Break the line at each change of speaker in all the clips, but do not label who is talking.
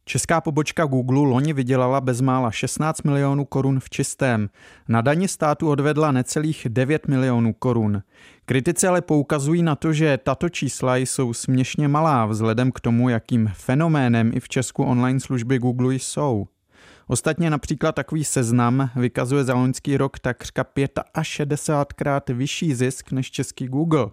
Česká pobočka Google loni vydělala bezmála 16 milionů korun v čistém. Na dani státu odvedla necelých 9 milionů korun. Kritici ale poukazují na to, že tato čísla jsou směšně malá vzhledem k tomu, jakým fenoménem i v Česku online služby Google jsou. Ostatně například takový Seznam vykazuje za loňský rok takřka 65krát vyšší zisk než český Google.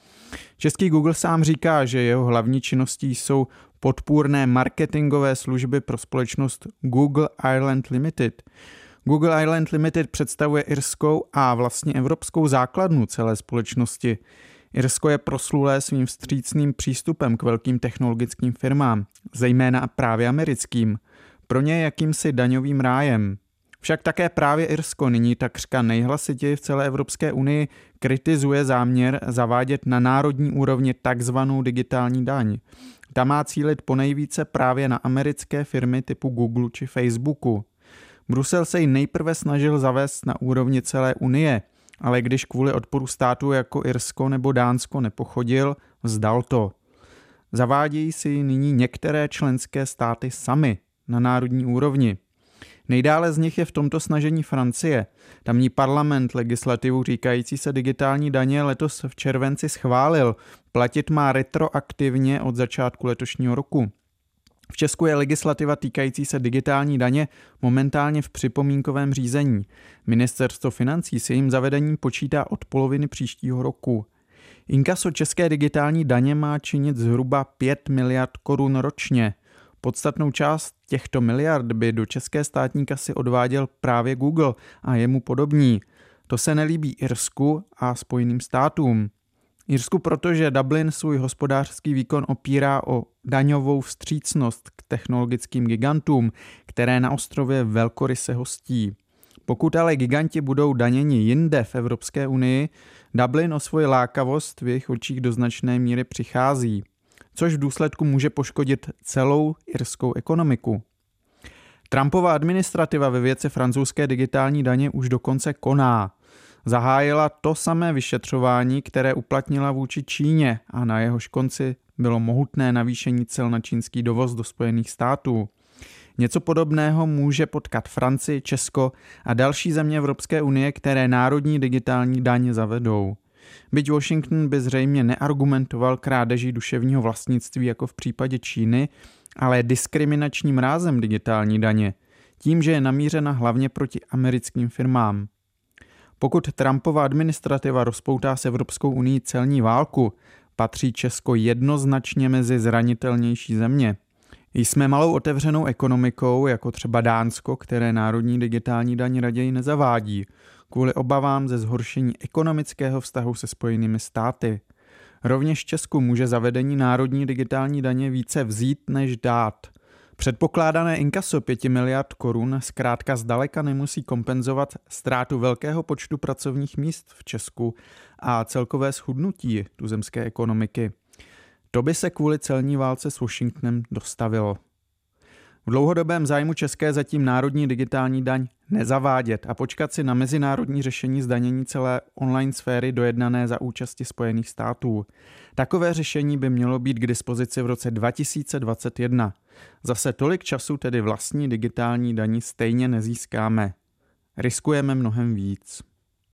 Český Google sám říká, že jeho hlavní činností jsou podpůrné marketingové služby pro společnost Google Ireland Limited. Google Ireland Limited představuje irskou a vlastně evropskou základnu celé společnosti. Irsko je proslulé svým vstřícným přístupem k velkým technologickým firmám, zejména právě americkým. Pro ně je jakýmsi daňovým rájem. Však také právě Irsko nyní takřka nejhlasitěji v celé Evropské unii kritizuje záměr zavádět na národní úrovni takzvanou digitální daň. Ta má cílit ponejvíce právě na americké firmy typu Google či Facebooku. Brusel se ji nejprve snažil zavést na úrovni celé Unie, ale když kvůli odporu států jako Irsko nebo Dánsko nepochodil, vzdal to. Zavádějí si ji nyní některé členské státy samy na národní úrovni. Nejdále z nich je v tomto snažení Francie. Tamní parlament legislativu říkající se digitální daně letos v červenci schválil. Platit má retroaktivně od začátku letošního roku. V Česku je legislativa týkající se digitální daně momentálně v připomínkovém řízení. Ministerstvo financí si jejím zavedením počítá od poloviny příštího roku. Inkaso české digitální daně má činit zhruba 5 miliard korun ročně. Podstatnou část těchto miliard by do české státní kasy odváděl právě Google a jemu podobní. To se nelíbí Irsku a Spojeným státům. Irsku, protože Dublin svůj hospodářský výkon opírá o daňovou vstřícnost k technologickým gigantům, které na ostrově velkoryse hostí. Pokud ale giganti budou daněni jinde v Evropské unii, Dublin o svoji lákavost v jejich očích do značné míry přichází, což v důsledku může poškodit celou irskou ekonomiku. Trumpova administrativa ve věci francouzské digitální daně už dokonce koná. Zahájila to samé vyšetřování, které uplatnila vůči Číně a na jehož konci bylo mohutné navýšení cel na čínský dovoz do Spojených států. Něco podobného může potkat Francii, Česko a další země Evropské unie, které národní digitální daň zavedou. Byť Washington by zřejmě neargumentoval krádeží duševního vlastnictví jako v případě Číny, ale diskriminačním rázem digitální daně, tím, že je namířena hlavně proti americkým firmám. Pokud Trumpova administrativa rozpoutá s Evropskou unií celní válku, patří Česko jednoznačně mezi zranitelnější země. Jsme malou otevřenou ekonomikou, jako třeba Dánsko, které národní digitální daň raději nezavádí, kvůli obavám ze zhoršení ekonomického vztahu se Spojenými státy. Rovněž Česku může zavedení národní digitální daně více vzít než dát. Předpokládané inkaso 5 miliard korun zkrátka zdaleka nemusí kompenzovat ztrátu velkého počtu pracovních míst v Česku a celkové schudnutí tuzemské ekonomiky. To by se kvůli celní válce s Washingtonem dostavilo. V dlouhodobém zájmu České zatím národní digitální daň nezavádět a počkat si na mezinárodní řešení zdanění celé online sféry dojednané za účasti Spojených států. Takové řešení by mělo být k dispozici v roce 2021. Zase tolik času tedy vlastní digitální daní stejně nezískáme. Riskujeme mnohem víc.